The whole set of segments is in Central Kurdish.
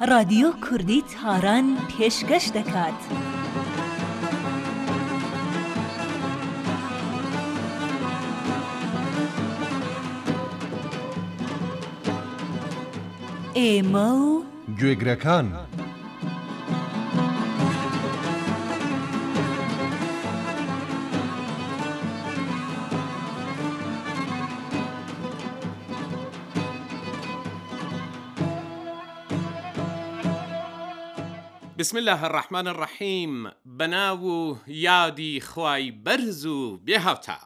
رادیۆ کوردی تاران پێشکەش دەکات. ئێمە و گوێگرەکان. بسم الله الرحمن الرحیم. بناو یادی خوای برزو بێهاوتا.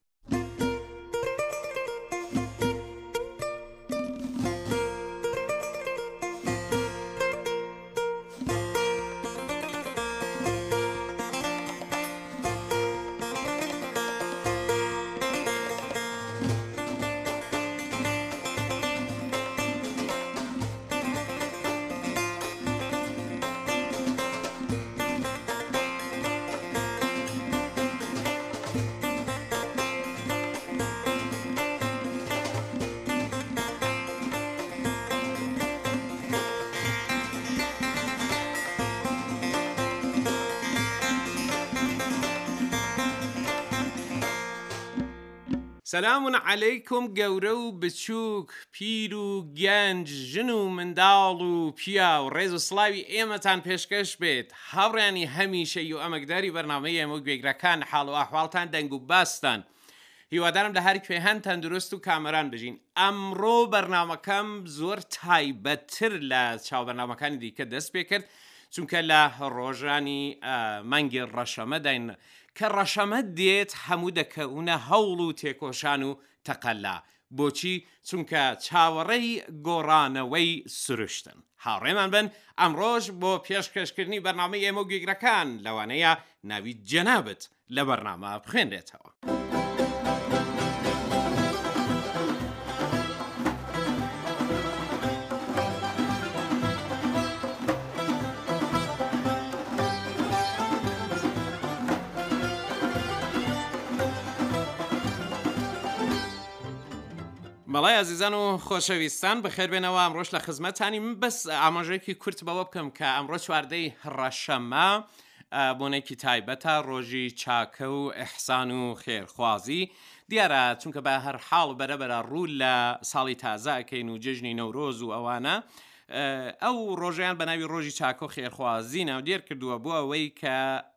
سلام علیکم گەورە و بچووک، پیر و گەنج، ژن و منداڵ و پیا و ڕێز و سڵاوی ئێمەتان پێشکەش بێت. هاوڕێنی هەمیشەی و ئەمەکداری بەرنامەی ئێمە و گوێگرەکان، حاڵ و ئەحواڵتان دەنگ و باستان. هیوادارم لە هەر کوێهەن تەندروست و کامەران بژین. ئەمڕۆ بەرنامەکەم زۆر تایبەتتر لە چاوبەرنامەکانی دیکە دەست پێ کرد، چونکە لە ڕۆژانی مانگی ڕەشەمەداین کە ڕەشەمەد دێت هەموو دەکەونە هەوڵ و تێکۆشان و تەقەلا. بۆچی؟ چونکە چاوەڕێی گۆڕانەوەی سروشتن. هاوڕێمان بن ئەمڕۆژ بۆ پێشکەشکردنی بەرنامەی ئێمە و گوێگرەکان لەوانەیە ناوی جەنابەت لە بەرنامە بخوێنرێتەوە. مەڵای عزیزان و خۆشەویستان، بەخێربێنەوە. ئەمڕۆژ لە خزمەتانی من بەس ئاماژەیەکی کورت بەوە بکەم کە ئەمڕۆ چواردەی ڕەشەمە بۆنێکی تایبەتە، ڕۆژی چاکە و ئیحسان و خێرخوازی. دیارە چونکە بە هەر حاڵ بەرەبەرە ڕوو لە ساڵی تازەکەین و جژنی نەورۆز و ئەوانە، ئەو ڕۆژیان بە ناوی ڕۆژی چاکە و خێرخوازی ناو دێر کردووە بۆ ئەوەی کە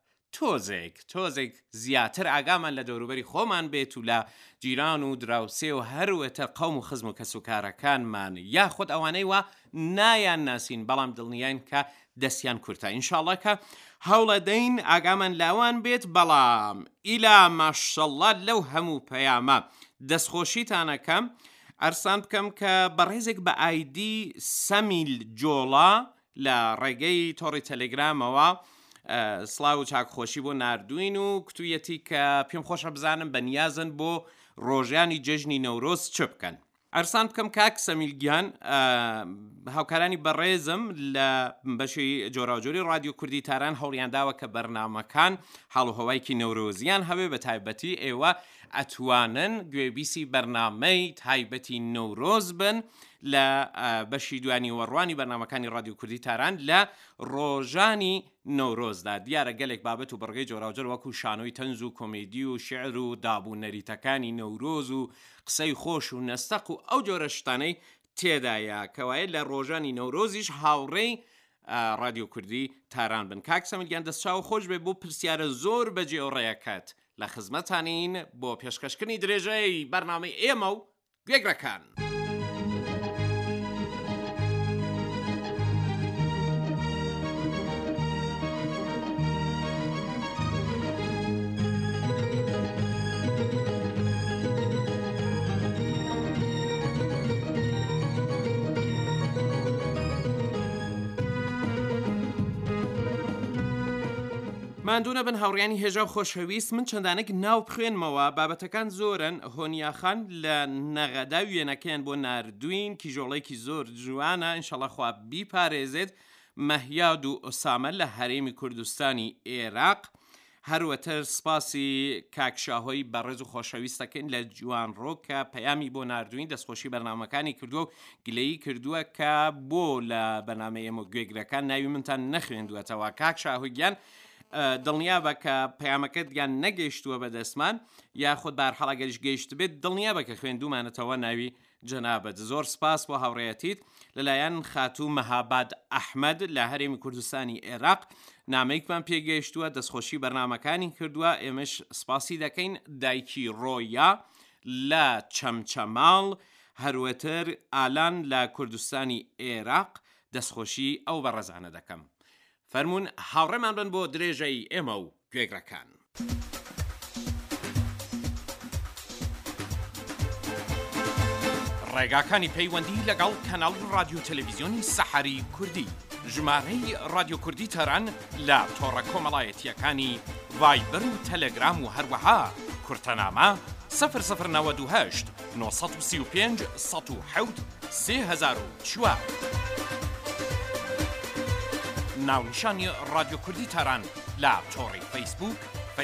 تۆزێک زیاتر ئاگامان لە دەوروبەری خۆمان بێت و لە جیران و دراوسێ و هەروەتە قەوم و خزم و کەسوکارەکانمان، یاخود ئەوانەی وە نایان ناسین بەڵام دڵنیان کە دەستیان کورتە. ئینشاءڵڵا کە هەوڵەدەین ئاگامان لاوان بێت. بەڵام ئیلا ماشەڵڵا لەو هەموو پەیامە دەستخۆشیتانەکەم ئەرسان بکەم کە بەڕێزێک بە ئایدی سەمیل جۆڵا لە ڕێگەی تۆڕی تەلێگرامەوە سڵاو و چاکخۆشی بۆ ناردوین و کتوویەتی کە پێم خۆشە بزانم بەنیازن بۆ ڕۆژانی جژنی نەورۆز چ بکەن. ئەرسان بکەم کاک سەمیلگیان هاوکارانی بەڕێزم لە بەشی جۆراوجۆری رادیۆ کوردی تاران هەوڵیانداوە کە بەرنامەکان هەڵ و هەوایکی نەورۆزیان هەبێ، بە تایبەتی ئێوە ئەتوانن گوێبیسی بەرنامەی تایبەتی نەورۆز بن لە بەشی دوانی وەڕوانی بەرنامەکانی رادیۆ کوردی تاران لە ڕۆژانی نەورۆزدا. دیارە گەلێک بابەت و بڕگەی جۆراوجۆر وەکو شانۆی تەنز و کۆمێدی و شعر و دابوو نەریتەکانی نەورۆز و قسەی خۆش و نەستەق و ئەو جۆرە شتانەی تێدایە کەوایە لە ڕۆژانی نەورۆزیش هاوڕێی رادیۆ کوردی تاران بن. کاک سەمیلگیان دەستچاو خۆش بێ بۆ پرسیارە زۆر بەجێوەڕێیەکەت لە خزمەتانین بۆ پێشکەشکردنی درێژەی بەرنامەی ئێمە و گوێگرەکان. ماندوونە بن هاوڕیانی هێژا و خۆشەویست، من چەندانێک ناو بخوێنمەوە. بابەتەکان زۆرن. هۆنیاخان لە نەغەدا وێنەکەیان بۆ ناردوین، کیژۆڵێکی زۆر جوانە، ئینشەڵڵا خوا بیپارێزێت. مەهیاد و ئۆسامە لە هەرێمی کوردستانی عێراق، هەروەتر سپاسی کاکشاهۆی بەڕێز و خۆشەویستەکەین لە جوانڕۆ کە پەیامی بۆ نردوین دەستخۆشی بەرنامەکانی کردووە و گلەیی کردووە کە بۆ لە بەنامە ئێمە گوێگرەکان ناوی منتان نەخوێندووەتەوە. کاکشاهۆی گیان دڵنیابە کە پەیامەکەت گیان نەگەیشتووە بە دەستمان یاخود بارحەڵەگەریش گەیشت بێت دڵنیابە کە خوێندومانەتەوە ناوی جەنابەت. زۆر سپاس بۆ هاوڕێیەتیت. لەلایەن خاتوو مەهاباد ئەحمەد لە هەرێمی کوردستانی عێراق نامەیەکمان پێگەیشتووە دەستخۆشی بەرنامەکانی کردووە. ئێمەش سپاسی دەکەین. دایکی ڕۆیا لە چەمچەماڵ هەروەتر ئالان لە کوردستانی عێراق دەستخۆشی ئەو بەڕێزانە دەکەم. فەرمونون هاوڕێمان بن بۆ درێژەی ئێمە و گوێگرەکان. ڕێگاکانی پەیوەندی لەگەڵ کەناڵی رادیۆ تەلەڤیزیۆنی سەحەری کوردی. ژمارەی رادیۆ کوردی تەران لە تۆڕە کۆمەڵایەتیەکانی ڤایبەر و تەلەگرام و هەروەها کورتەنامە 0098 935 107 3004. ناونیشانی رادیۆ کوردی تەران لە تۆڕی فەیسبوک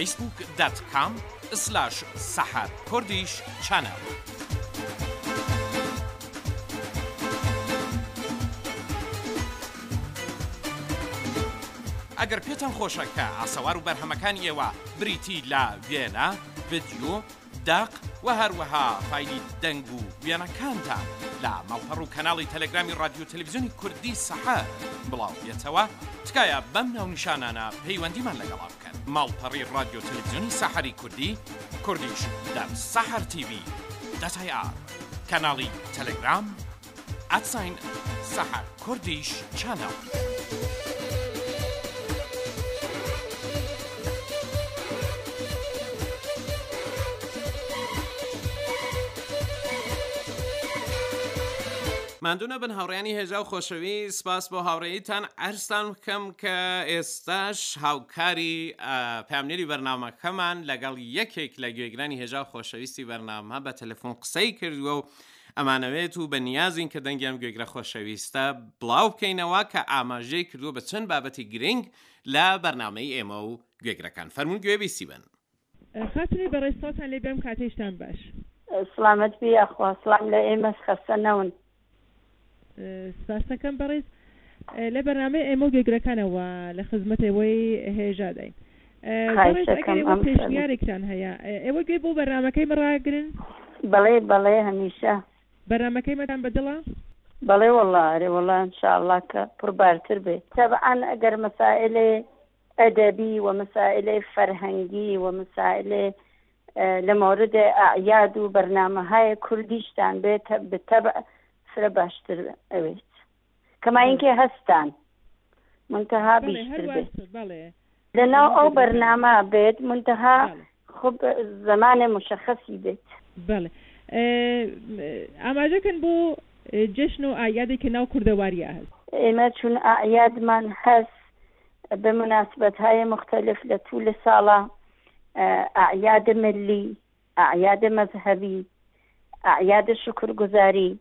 facebook.com/saharkurdish channel. ئەگەر پێتان خۆشە کە ئاسەوار و بەرهەمەکانی ئێوە بریتی لە وێنە، ڤیدیۆ، داق و هەروەها فایلی دەنگ و وێنەکانتان لە ماڵپەڕ و کەناڵی تەلەگرامی رادیۆ تەلەڤیزیۆنی کوردی سەحەر بڵاو بێتەوە، تکایە بەم ناونیشانانە پەیوەندیمان لەگەڵا بکەن. ماڵپەڕی رادیۆ تەلەڤیزیۆنی سەحەری کوردی کوردیش در سەحەر تیڤی .ir کەناڵی تەلەگرام @سەحەر کوردیش چانەڵ. ماندوونە بن هاوڕێیانی هێژا و خۆشەوی. سپاس بۆ هاوڕێیتان. عەرزتان بکەم کە ئێستاش هاوکاری پامنێری بەرنامەکەمان لەگەڵ یەکێک لە گوێگرانی هێژا و خۆشەویستی بەرنامە بە تەلەفۆن قسەی کردووە و ئەمانەوێت و بە نیازین کە دەنگیان گوێگرە خۆشەویستە بڵاو بکەینەوە کە ئاماژەی کردووە بە چەند بابەتی گرنگ لە بەرنامەی ئێمە و گوێگرەکان. فەرمون گوێ بیسی بن. خاتونی بەڕێستاتان لێ بێم کاتێشتان باش. سلامت بی ئەخوا سلام لە ئێمەش خەستە نەون. سپاسەکەم بەڕێز لە بەرنامەی ئێمە و گوێگرەکانەوە لە خزمەتەوەی هێژا دەین. پێشنیارێکتان هەیە ئێوە گوێ بۆ بەرنامەکەی مەڕاگرن؟ بەڵێ بەڵێ هەمیشە بەرنامەکەی مەتان بەدڵە؟ بەڵێ وەڵڵا وەڵڵا انشاءالله کە پڕبارتر بێت. طبعاً ئەگەر مەسائلێ ئەدەبی و مەسائلێ فەرهەنگی و مەسائلێ لە مورد ئەعیاد و بەرنامەهای کوردیشتان بێت بتەبع فرە باشتر ئەوێت کەما اینکە هەستان منتەها بیشتر بێت لەناو ئەو بەرنامە بێت منتەها خب زمانێ مشخصی بێت. بەڵێ ئاماژەکەن بۆ جشن و ئایادێک کە ناو کوردەواریە هەست. ئێمە چون ئایادمان هەست بە مناسبەتهای مختلف لە توولە ساڵە، ئەعیاد ملی، ئەعیاد مەذهبی، ئەعیاد شکرگوزاری،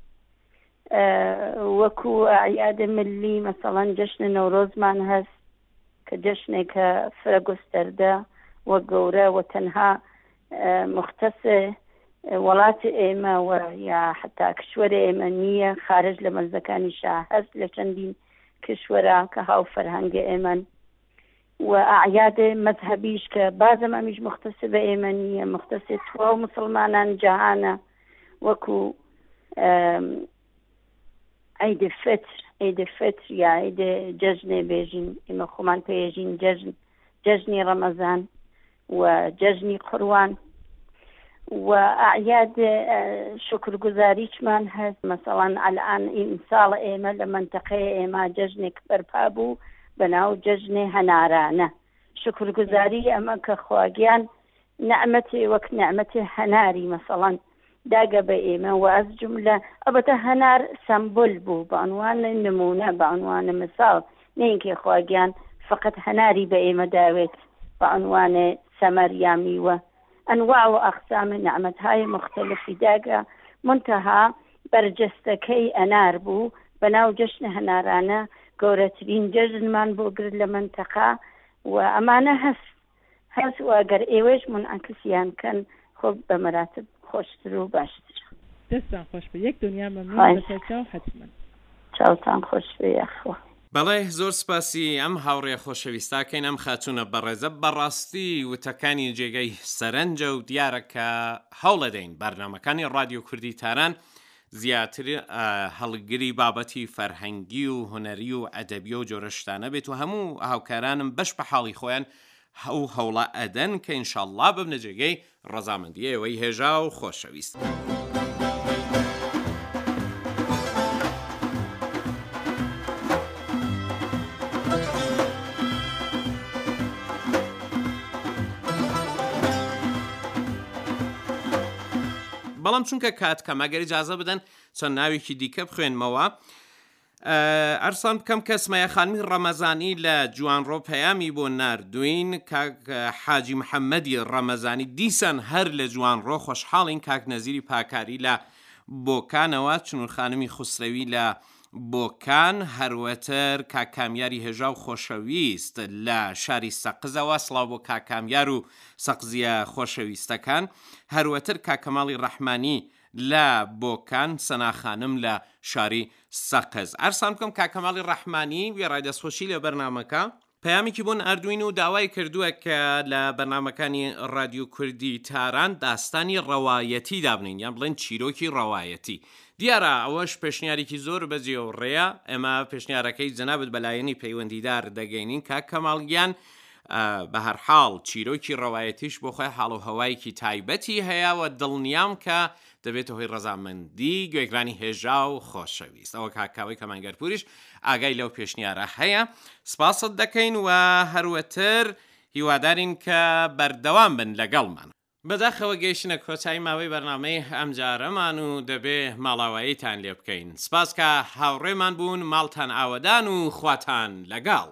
وەکو ئەعیاد ملی مەسەڵەن جشن نەورۆزمان هەست کە جشنێکە فرە گستەردە وە گەورە و تەنها مختصە وڵاتی ئێمە و یا حتا کشوەرە ئێمە نییە، خارج لە مەرزەکانیشا هەست لە چەندین کشوەرە کە هاو فەرهەنگە ئێمەن، و ئەعیاد مەذهبیش کە بازم ئەمیش مختصە بە ئێمە نییە، مختصە توا و مسلمانان جەهانە، وەکو عید فتر یا عید جەژنێ بێژین ئێمە خۆمان پێژین جەژنی ڕەمەزان و جەژنی قڕوان، و ئەعیاد شکرگوزاریچمان هەست. مەسەڵەن ئەلئان ئیمساڵ ئێمە لە منتەقەی ئێمە جەژنێک بەرپا بوو بەناو جەژنێ هەنارانە. شکرگوزاری ئەمە کە خواگیان نعمەتی وەک نعمەتی هەناری مەسەڵەن داگە بە ئێمە و ئەز جملە ئەبەتە هەنار سەمبۆل بوو بە عنوانە نمونە بە عنوانە مثال، نەینکە خواگیان فقط هەناری بە ئێمە داوێت بە عنوانە سەمەر یا میوە. ئەنواع و ئەقسام نعمەتهای مختلفی داگە، منتەها بەرجەستەکەی ئەنار بوو بەناو جەشن هەنارانە گەورەترین جەژنمان بۆ گرت لە منتەقا، و ئەمانە هەست هەست ئەگەر ئێوەش منعکسیان کەن خۆ بە مەراتب خۆشتر و باشتر. دەستان خۆش بە یەک دنیا مەمنون بەسەر چاو حتمەن. چاوتان خۆش بێ یاخۆ. بەڵێ زۆر سپاسی ئەم هاوڕێ خۆشەویستاکەین ئەم خاتونە بەڕێزە بەڕاستی وتەکانی جێگەی سەرنجە و دیارە کە هەوڵە دەین بەرنامەکانی ڕادیۆ کوردی تاران زیاتر هەڵگری بابەتی فەرهەنگی و هونەری و ئەدەبی و جۆرەشتانە بێت و هەموو هاوکارانم بەش بە حاڵی خۆیان هەوڵە ئەدەن کە ئینشاءڵڵا ببنە جێگەی ڕەزامەندی ئێوەی هێژا و خۆشەویست. بەڵام چونکە کات کەم ئەگەر ئیجازە بدەن چەند ناوێکی دیکە بخوێنمەوە. ئەرسان بکەم کە سمەیە خانمی ڕەمەزانی لە جوانڕۆ پەیامی بۆ ناردوین کاک حاجی محەممەدی ڕەمەزانی دیسان هەر لە جوانڕۆ خۆشحاڵین کاک نەزیری پاکاری لە بۆکانەوە چنوور خانمی خوسرەوی لە بۆکان هەروەتر کاکامیاری هێژا و خۆشەویست لە شاری سەقزەوە سڵاو بۆ کاکامیار و سەقزیە خۆشەویستەکان هەروەتر کاکەماڵی ڕەحمانی لە بۆکان سەناخانم لە شاری سەقز. ئەرسان بکەم کاکەماڵی ڕەحمانی وێڕای دەستخۆشی لە بەرنامەکە پەیامێکی بۆن ئەردوین و داوای کردووە کە لە بەرنامەکانی ڕادیۆ کوردی تاران داستانی ڕەوایەتی دابنین یان بڵێن چیرۆکی ڕەوایەتی. دیارە ئەوەش پێشنیارێکی زۆر بەجێوڕێیە ئێمە پێشنیارەکەی جەنابەت بەلایەنی پەیوەندیدار دەگەینین کاک کەماڵگیان بە هەر حاڵ چیرۆکی ڕەوایەتیش بۆ خۆی حاڵ و هەوایەکی تایبەتی هەیەوە دڵنیام کە دەبێتە هۆی ڕەزامەندی گوێگرانی هێژا و خۆشەویست. ئەوە کاکاوی کەمانگەرپوریش ئاگای لەو پێشنیارە هەیە. سپاست دەکەین و هەروەتر هیوادارین کە بەردەوام بن لەگەڵمان. بەداخەوە گەیشتنە کۆتایی ماوەی بەرنامەی ئەمجارەمان و دەبێ ماڵاواییتان لێ بکەین. سپاس کە هاوڕێمان بوون، ماڵتان ئاوەدان و خواتان لەگەڵ.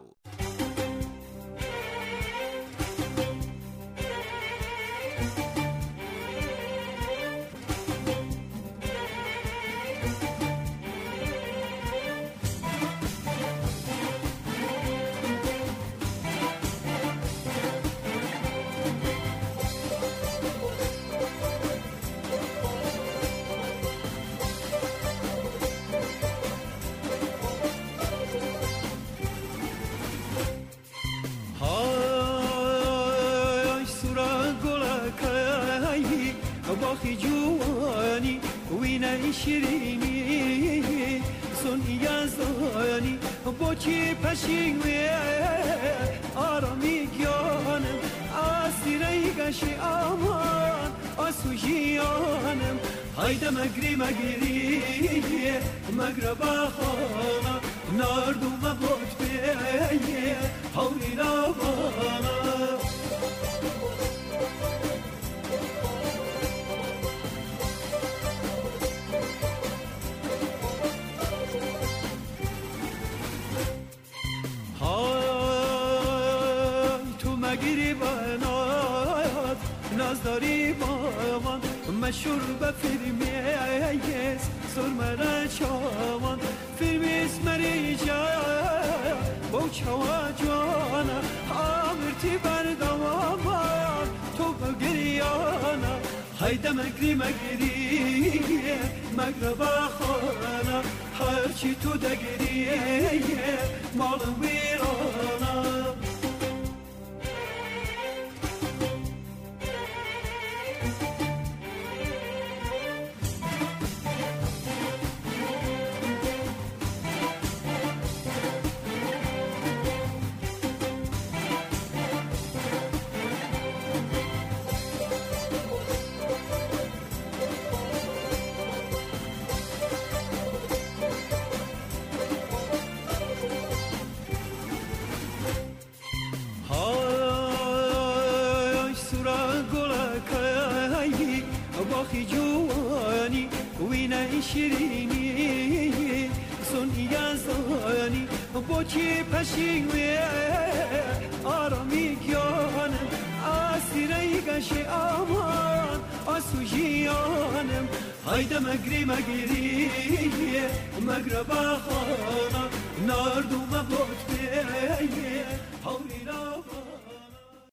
باخی جوانی وینای شیرینی سونی یزدانی با چی پشیوی آرامی گیانم اسیری گشی آمان آسوژیانم haydi مگری مگری مگربا خانا ناردوم بود بیه هولی نوانا مگیری بنات نازداری با من مشهور به فیلمیه سرمره چاوان فیلم اسمری جا با چوا جانا آمرتی بردوامان تو بگریانا haydi مگری مگری مگربا خانا هرچی تو دگریه مال ویرانا باخی جوانی وینای شیرینی سونی یزدانی با چی پشیوی آرامی گیانم اسیری گشی آمان آسوژیانم haydi مگری مگری مگربا خانا ناردوم بود